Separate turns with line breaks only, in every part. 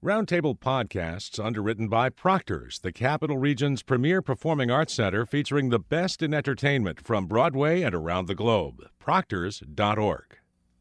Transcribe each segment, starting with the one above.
Roundtable Podcasts, underwritten by Proctor's, the Capital Region's premier performing arts center featuring the best in entertainment from Broadway and around the globe. Proctors.org.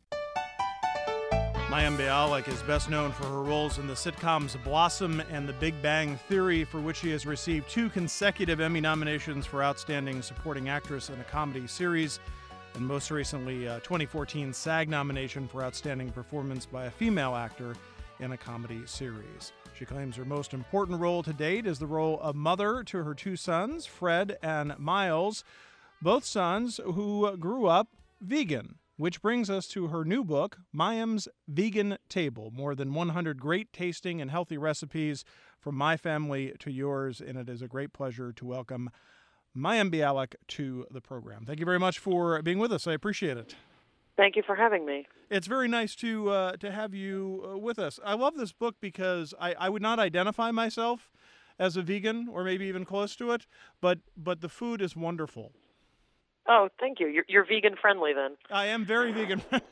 Mayim Bialik is best known for her roles in the sitcoms Blossom and The Big Bang Theory, for which she has received 2 consecutive Emmy nominations for Outstanding Supporting Actress in a Comedy Series, and most recently a 2014 SAG nomination for Outstanding Performance by a Female Actor in a Comedy Series. She claims her most important role to date is the role of mother to her 2 sons, Fred and Miles, both sons who grew up vegan. Which brings us to her new book, Mayim's Vegan Table, more than 100 great tasting and healthy recipes from my family to yours, and it is a great pleasure to welcome Mayim Bialik to the program. Thank you very much for being with us. I appreciate it.
Thank you for having me.
It's very nice to have you with us. I love this book because I would not identify myself as a vegan, or maybe even close to it, but the food is wonderful.
Oh, thank you. You're vegan friendly then.
I am very vegan friendly.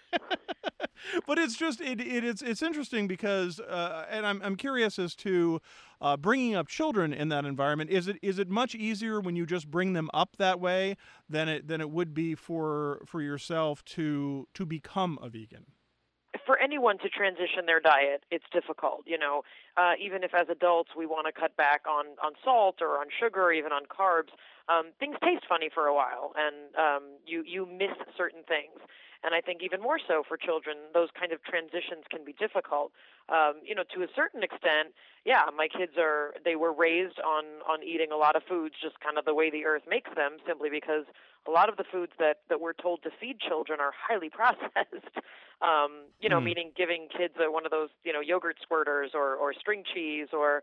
But it's just it's interesting because and I'm curious as to bringing up children in that environment. Is it much easier when you just bring them up that way than it would be for yourself to become a vegan?
For anyone to transition their diet, it's difficult. Even if as adults we want to cut back on salt or on sugar or even on carbs, things taste funny for a while, and you miss certain things. And I think even more so for children, those kind of transitions can be difficult. To a certain extent, yeah, my kids they were raised on eating a lot of foods just kind of the way the earth makes them, simply because a lot of the foods that we're told to feed children are highly processed. Meaning giving kids one of those, yogurt squirters or string cheese or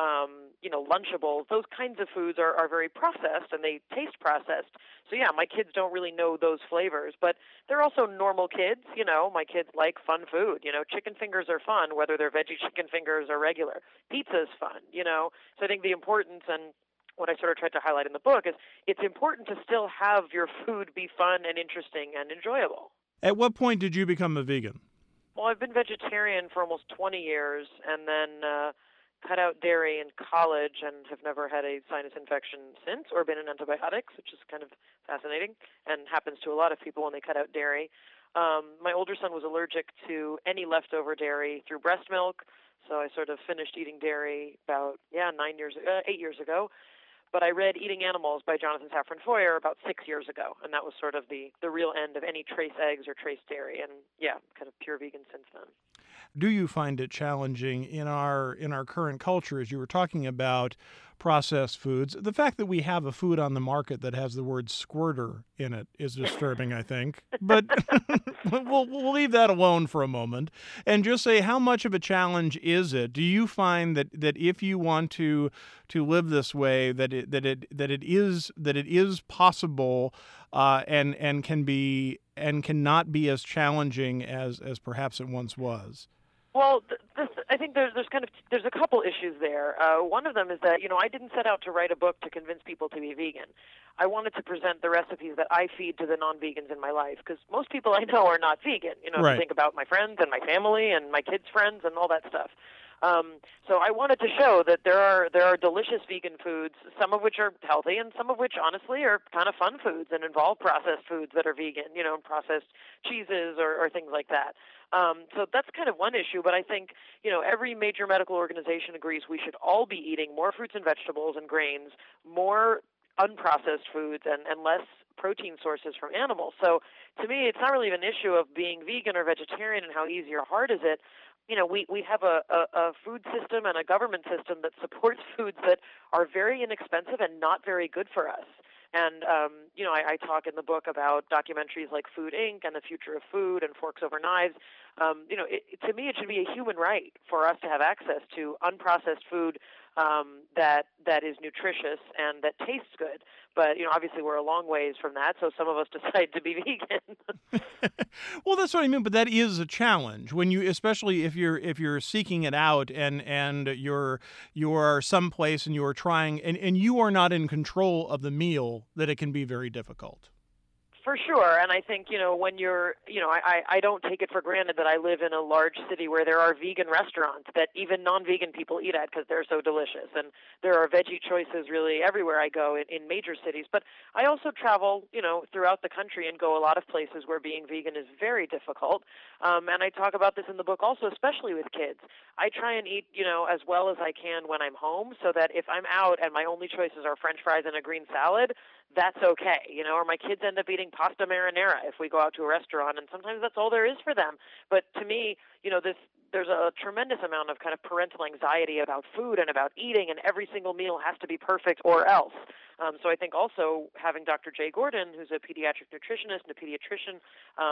Lunchables, those kinds of foods are very processed and they taste processed. So yeah, my kids don't really know those flavors, but they're also normal kids. My kids like fun food. Chicken fingers are fun, whether they're veggie chicken fingers or regular. Pizza is fun, So I think the importance, and what I sort of tried to highlight in the book, is it's important to still have your food be fun and interesting and enjoyable.
At what point did you become a vegan?
Well, I've been vegetarian for almost 20 years and then cut out dairy in college and have never had a sinus infection since or been on antibiotics, which is kind of fascinating and happens to a lot of people when they cut out dairy. My older son was allergic to any leftover dairy through breast milk, so I sort of finished eating dairy about 8 years ago. But I read Eating Animals by Jonathan Safran Foer about 6 years ago, and that was sort of the real end of any trace eggs or trace dairy, and kind of pure vegan since then.
Do you find it challenging in our current culture, as you were talking about processed foods? The fact that we have a food on the market that has the word squirter in it is disturbing, I think. But we'll leave that alone for a moment and just say, how much of a challenge is it? Do you find that if you want to live this way, that it is possible and can be and cannot be as challenging as perhaps it once was?
Well, I think there's a couple issues there. One of them is that I didn't set out to write a book to convince people to be vegan. I wanted to present the recipes that I feed to the non-vegans in my life, because most people I know are not vegan. If you think about my friends and my family and my kids' friends and all that stuff. So I wanted to show that there are delicious vegan foods, some of which are healthy and some of which honestly are kind of fun foods and involve processed foods that are vegan, and processed cheeses or things like that. So that's kind of one issue, but I think, every major medical organization agrees we should all be eating more fruits and vegetables and grains, more unprocessed foods and less protein sources from animals. So to me, it's not really an issue of being vegan or vegetarian and how easy or hard is it. We have a food system and a government system that supports foods that are very inexpensive and not very good for us. And, I talk in the book about documentaries like Food Inc. and The Future of Food and Forks Over Knives. To me, it should be a human right for us to have access to unprocessed food that is nutritious and that tastes good. But, obviously we're a long ways from that, so some of us decide to be vegan.
Well, that's what I mean, but that is a challenge when you, especially if you're seeking it out and you are someplace and you are trying and you are not in control of the meal, that it can be very difficult.
For sure, and I think, when I don't take it for granted that I live in a large city where there are vegan restaurants that even non-vegan people eat at because they're so delicious, and there are veggie choices really everywhere I go in major cities. But I also travel, throughout the country and go a lot of places where being vegan is very difficult, and I talk about this in the book also, especially with kids. I try and eat, as well as I can when I'm home, so that if I'm out and my only choices are French fries and a green salad, that's okay, or my kids end up eating pasta marinara if we go out to a restaurant, and sometimes that's all there is for them. But to me, there's a tremendous amount of kind of parental anxiety about food and about eating, and every single meal has to be perfect or else. So I think also having Dr. Jay Gordon, who's a pediatric nutritionist and a pediatrician,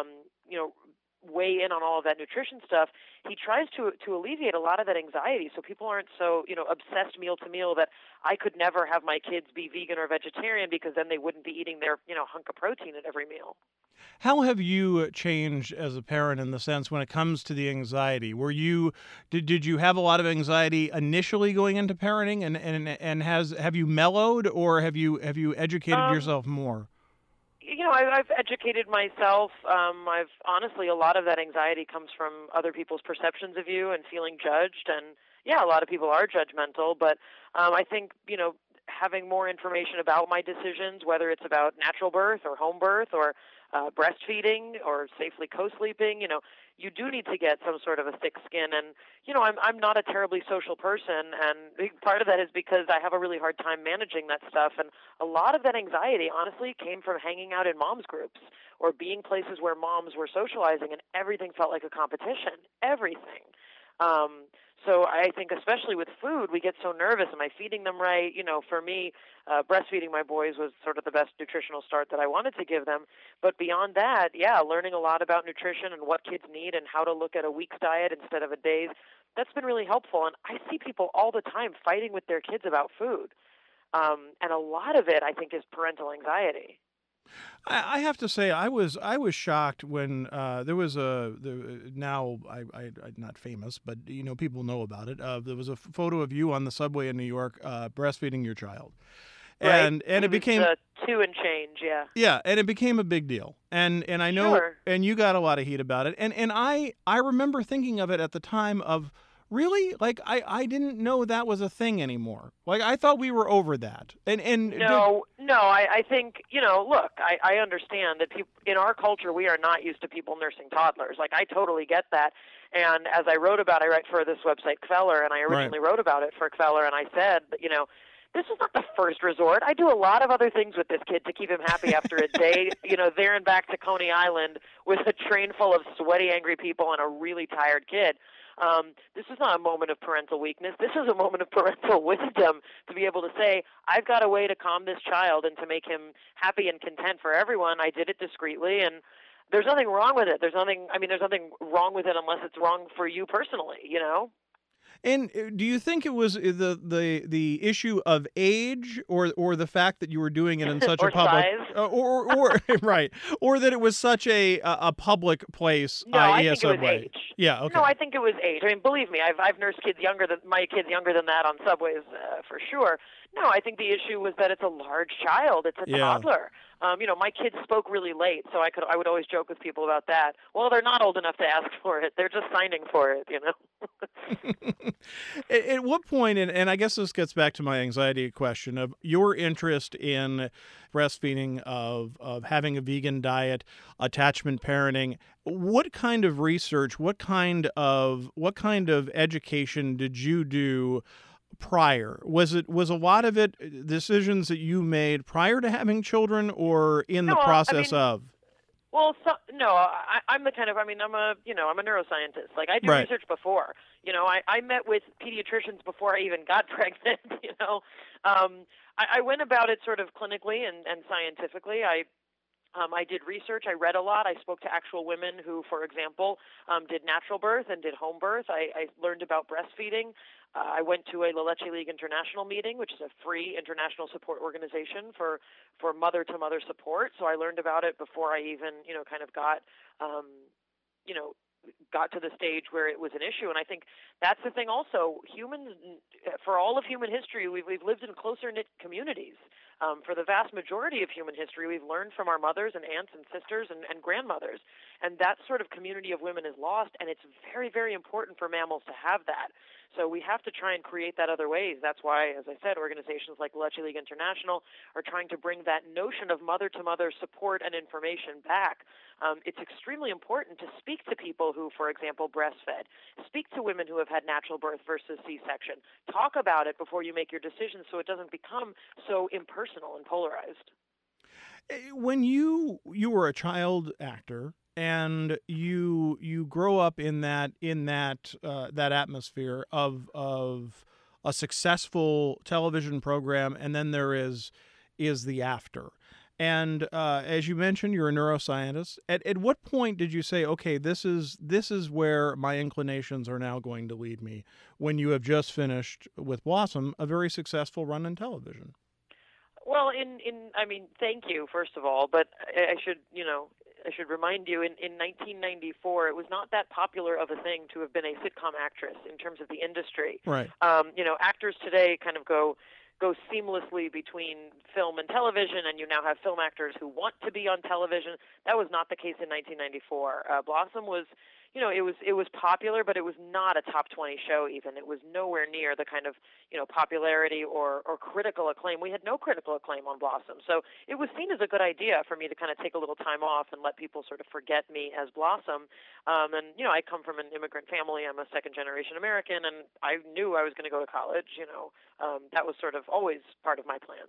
weigh in on all of that nutrition stuff, he tries to alleviate a lot of that anxiety so people aren't so, obsessed meal to meal that I could never have my kids be vegan or vegetarian because then they wouldn't be eating their, hunk of protein at every meal.
How have you changed as a parent in the sense when it comes to the anxiety? Did you have a lot of anxiety initially going into parenting, and have you mellowed, or have you educated yourself more?
I've educated myself. I've honestly, a lot of that anxiety comes from other people's perceptions of you and feeling judged. And yeah, a lot of people are judgmental, but I think, having more information about my decisions, whether it's about natural birth or home birth or breastfeeding or safely co-sleeping, you do need to get some sort of a thick skin. And, I'm not a terribly social person, and part of that is because I have a really hard time managing that stuff. And a lot of that anxiety, honestly, came from hanging out in moms groups or being places where moms were socializing and everything felt like a competition, everything. So I think especially with food, we get so nervous. Am I feeding them right? For me, breastfeeding my boys was sort of the best nutritional start that I wanted to give them. But beyond that, learning a lot about nutrition and what kids need and how to look at a week's diet instead of a day's, that's been really helpful. And I see people all the time fighting with their kids about food. And a lot of it, I think, is parental anxiety.
I have to say, I was shocked when there was now I'm not famous, but people know about it. There was a photo of you on the subway in New York breastfeeding your child, and it became
2 and change, yeah.
Yeah, and it became a big deal, and I know,
Sure.
and you got a lot of heat about it, and I remember thinking of it at the time of, really? Like, I didn't know that was a thing anymore. Like, I thought we were over that.
No, I think, look, I understand that in our culture, we are not used to people nursing toddlers. Like, I totally get that. And as I wrote about, I write for this website, Kveller, and I originally wrote about it for Kveller, and I said, this is not the first resort. I do a lot of other things with this kid to keep him happy after a day, there and back to Coney Island with a train full of sweaty, angry people and a really tired kid. This is not a moment of parental weakness. This is a moment of parental wisdom to be able to say, I've got a way to calm this child and to make him happy and content for everyone. I did it discreetly, and there's nothing wrong with it. There's nothing wrong with it unless it's wrong for you personally,
And do you think it was the issue of age, or the fact that you were doing it in such a public, or right, or that it was such a public place?
No, I think it was age.
Yeah, okay.
No, I think it was age. I mean, believe me, I've nursed my kids younger than that on subways for sure. No, I think the issue was that it's a large child. It's a toddler. My kids spoke really late, so I would always joke with people about that. Well, they're not old enough to ask for it. They're just signing for it,
At what point, and I guess this gets back to my anxiety question of your interest in breastfeeding, of having a vegan diet, attachment parenting, what kind of research, what kind of education did you do prior? Was a lot of it decisions that you made prior to having children, or in the process of?
Well, I'm the kind of, I'm a neuroscientist. Like, I do research before. I met with pediatricians before I even got pregnant. I went about it sort of clinically and scientifically. I did research. I read a lot. I spoke to actual women who, for example, did natural birth and did home birth. I learned about breastfeeding. I went to a La Leche League International meeting, which is a free international support organization for mother-to-mother support. So I learned about it before I even, kind of got to the stage where it was an issue. And I think that's the thing also. Humans, for all of human history, we've lived in closer-knit communities. For the vast majority of human history, we've learned from our mothers and aunts and sisters and grandmothers, and that sort of community of women is lost, and it's very, very important for mammals to have that. So we have to try and create that other ways. That's why, as I said, organizations like Leche League International are trying to bring that notion of mother-to-mother support and information back. It's extremely important to speak to people who, for example, breastfed. Speak to women who have had natural birth versus C-section. Talk about it before you make your decisions so it doesn't become so impersonal and polarized.
When you were a child actor and you grow up in that that atmosphere of a successful television program, and then there is the after. And as you mentioned, you're a neuroscientist. At what point did you say, okay, this is where my inclinations are now going to lead me, when you have just finished with Blossom, a very successful run in television?
Well, I mean, thank you, first of all, but I should remind you, in 1994, it was not that popular of a thing to have been a sitcom actress in terms of the industry.
Right.
Actors today kind of go seamlessly between film and television, and you now have film actors who want to be on television. That was not the case in 1994. Blossom was, it was popular, but it was not a top 20 show even. It was nowhere near the kind of, popularity or critical acclaim. We had no critical acclaim on Blossom. So it was seen as a good idea for me to kind of take a little time off and let people sort of forget me as Blossom. I come from an immigrant family. I'm a second-generation American, and I knew I was going to go to college. That was sort of always part of my plan.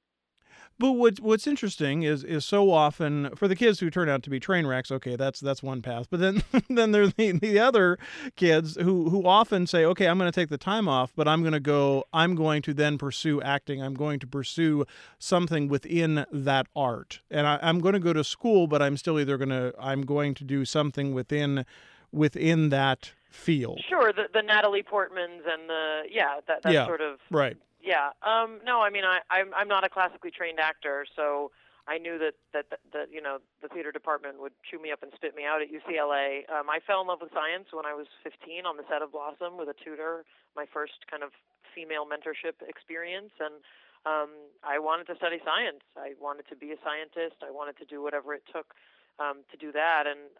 But what's interesting is so often for the kids who turn out to be train wrecks, okay, that's one path. But then then there's the other kids who often say, okay, I'm going to take the time off, but I'm going to then pursue acting. I'm going to pursue something within that art, and I'm going to go to school, but I'm still I'm going to do something within that field.
Sure, the Natalie Portmans and that sort of
right.
Yeah. No, I mean, I'm not a classically trained actor, so I knew that the theater department would chew me up and spit me out at UCLA. I fell in love with science when I was 15 on the set of Blossom with a tutor, my first kind of female mentorship experience, and I wanted to study science. I wanted to be a scientist. I wanted to do whatever it took to do that, and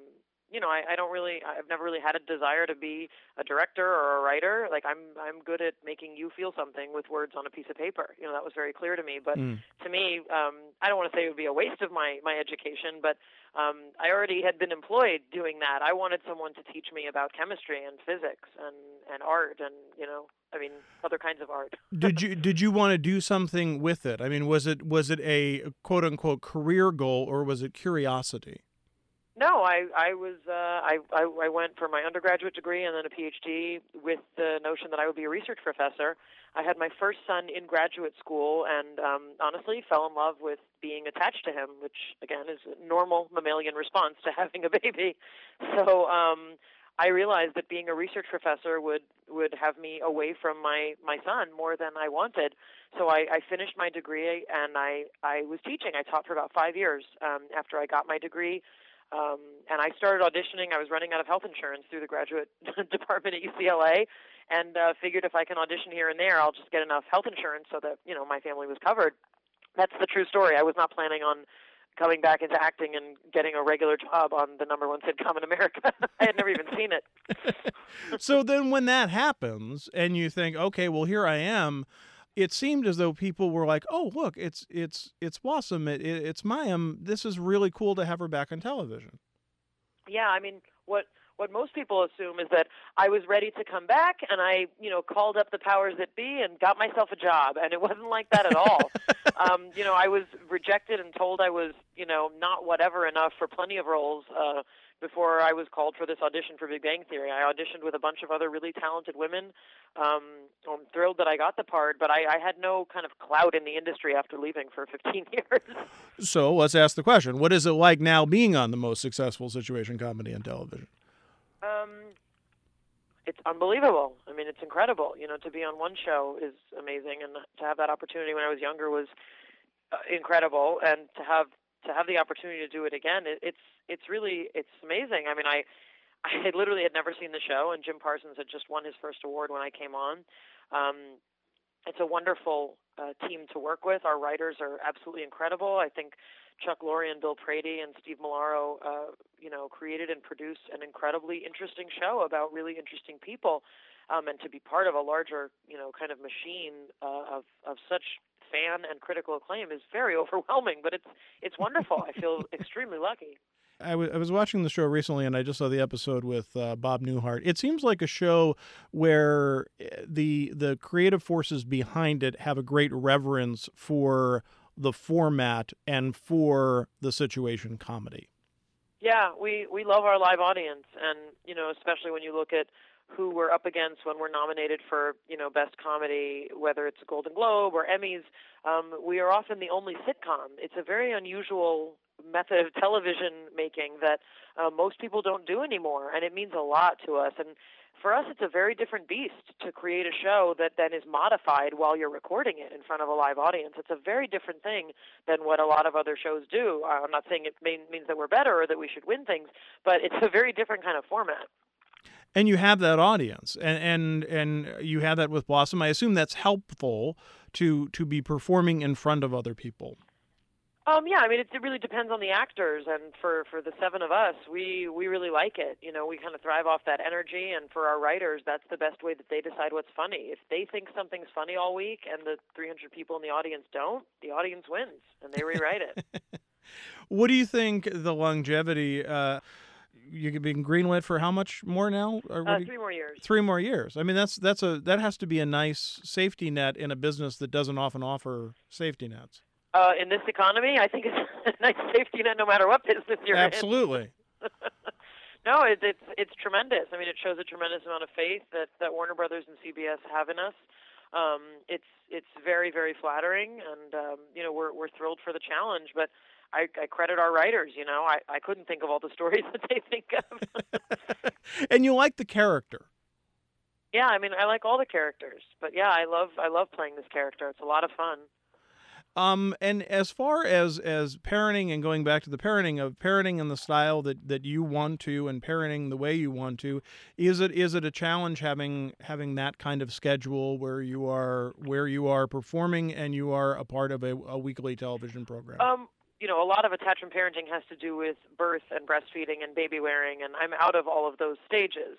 I've never really had a desire to be a director or a writer. Like I'm good at making you feel something with words on a piece of paper. That was very clear to me. But to me, I don't want to say it would be a waste of my education, but I already had been employed doing that. I wanted someone to teach me about chemistry and physics and art and, other kinds of art.
Did you want to do something with it? I mean, was it a quote unquote career goal, or was it curiosity?
No, I went for my undergraduate degree and then a PhD with the notion that I would be a research professor. I had my first son in graduate school and honestly fell in love with being attached to him, which, again, is a normal mammalian response to having a baby. So I realized that being a research professor would have me away from my son more than I wanted. So I finished my degree and I was teaching. I taught for about 5 years after I got my degree. And I started auditioning. I was running out of health insurance through the graduate department at UCLA and figured if I can audition here and there, I'll just get enough health insurance so that, my family was covered. That's the true story. I was not planning on coming back into acting and getting a regular job on the #1 sitcom in America. I had never even seen it.
So then when that happens and you think, okay, well, here I am, it seemed as though people were like, "Oh, look, it's Blossom, it's Mayim. This is really cool to have her back on television."
Yeah, I mean, what most people assume is that I was ready to come back, and I, called up the powers that be and got myself a job, and it wasn't like that at all. I was rejected and told I was, not whatever enough for plenty of roles before I was called for this audition for Big Bang Theory. I auditioned with a bunch of other really talented women. I'm thrilled that I got the part, but I had no kind of clout in the industry after leaving for 15 years.
So let's ask the question. What is it like now being on the most successful situation comedy on television?
It's unbelievable. I mean, it's incredible. To be on one show is amazing, and to have that opportunity when I was younger was incredible, and to have the opportunity to do it again, it's amazing. I mean, I literally had never seen the show, and Jim Parsons had just won his first award when I came on. it's a wonderful team to work with. Our writers are absolutely incredible. I think Chuck Lorre and Bill Prady and Steve Milaro, created and produced an incredibly interesting show about really interesting people, and to be part of a larger, kind of machine of such fan and critical acclaim is very overwhelming. But it's wonderful. I feel extremely lucky.
I was watching the show recently, and I just saw the episode with Bob Newhart. It seems like a show where the creative forces behind it have a great reverence for the format and for the situation comedy.
Yeah, we love our live audience, and especially when you look at who we're up against when we're nominated for Best Comedy, whether it's a Golden Globe or Emmys. We are often the only sitcom. It's a very unusual method of television making that most people don't do anymore, and it means a lot to us. And for us, it's a very different beast to create a show that then is modified while you're recording it in front of a live audience. It's a very different thing than what a lot of other shows do. I'm not saying it means that we're better or that we should win things, but it's a very different kind of format.
And you have that audience, and you have that with Blossom. I assume that's helpful to be performing in front of other people.
Yeah, I mean, it really depends on the actors, and for the seven of us, we really like it. We kind of thrive off that energy, and for our writers, that's the best way that they decide what's funny. If they think something's funny all week and the 300 people in the audience don't, the audience wins, and they rewrite it.
What do you think the longevity... You've been greenlit for how much more now?
3 more years.
3 more years. I mean, that has to be a nice safety net in a business that doesn't often offer safety nets.
In this economy, I think it's a nice safety net no matter what business you're
Absolutely.
in. No, it's tremendous. I mean, it shows a tremendous amount of faith that Warner Brothers and CBS have in us. It's very, very flattering, and we're thrilled for the challenge. But I credit our writers. I couldn't think of all the stories that they think of.
And you like the character.
Yeah, I mean, I like all the characters, but yeah, I love playing this character. It's a lot of fun.
And as far as parenting and going back to the parenting in the style that you want to and parenting the way you want to, is it a challenge having that kind of schedule where you are performing and you are a part of a weekly television program?
A lot of attachment parenting has to do with birth and breastfeeding and baby wearing, and I'm out of all of those stages.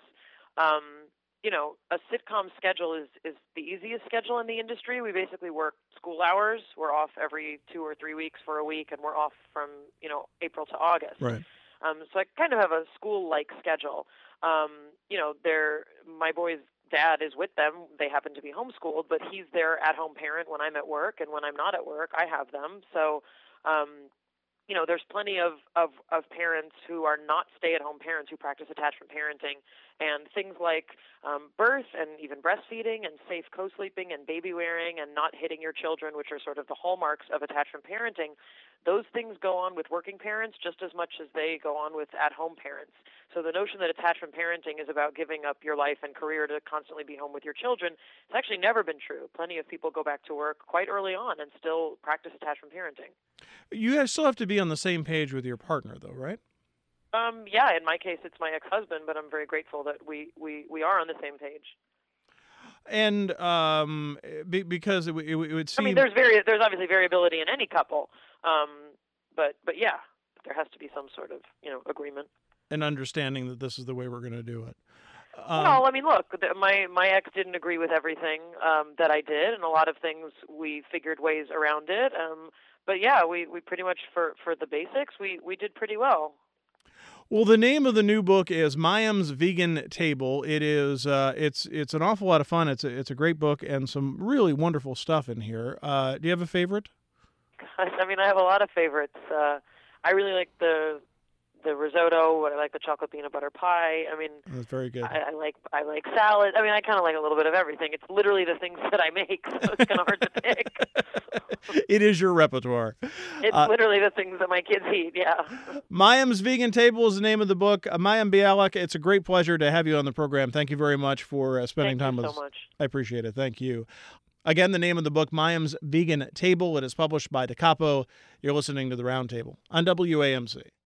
A sitcom schedule is the easiest schedule in the industry. We basically work school hours. We're off every 2 or 3 weeks for a week, and we're off from, April to August.
Right.
So I kind of have a school-like schedule. My boy's dad is with them. They happen to be homeschooled, but he's their at-home parent when I'm at work, and when I'm not at work, I have them. So, there's plenty of parents who are not stay-at-home parents who practice attachment parenting, and things like birth and even breastfeeding and safe co-sleeping and baby wearing and not hitting your children, which are sort of the hallmarks of attachment parenting. Those things go on with working parents just as much as they go on with at-home parents. So the notion that attachment parenting is about giving up your life and career to constantly be home with your children, it's actually never been true. Plenty of people go back to work quite early on and still practice attachment parenting.
You guys still have to be on the same page with your partner, though, right?
Yeah, in my case, it's my ex-husband, but I'm very grateful that we are on the same page.
And because it would seem...
I mean, there's obviously variability in any couple, but yeah, there has to be some sort of agreement.
And understanding that this is the way we're going to do it.
Well, I mean, look, my ex didn't agree with everything that I did, and a lot of things we figured ways around it. But yeah, we pretty much for the basics we did pretty well.
Well, the name of the new book is Mayim's Vegan Table. It is it's an awful lot of fun. It's a great book and some really wonderful stuff in here. Do you have a favorite?
I mean, I have a lot of favorites. I really like the risotto. I like the chocolate peanut butter pie. I mean,
that's very good.
I like salad. I mean, I kind of like a little bit of everything. It's literally the things that I make, so it's kind of hard to pick.
It is your repertoire.
It's literally the things that my kids eat, yeah.
Mayim's Vegan Table is the name of the book. Mayim Bialik, it's a great pleasure to have you on the program. Thank you very much for spending time with us.
Thank you so much.
I appreciate it. Thank you. Again, the name of the book, Mayim's Vegan Table. It is published by Da Capo. You're listening to The Roundtable on WAMC.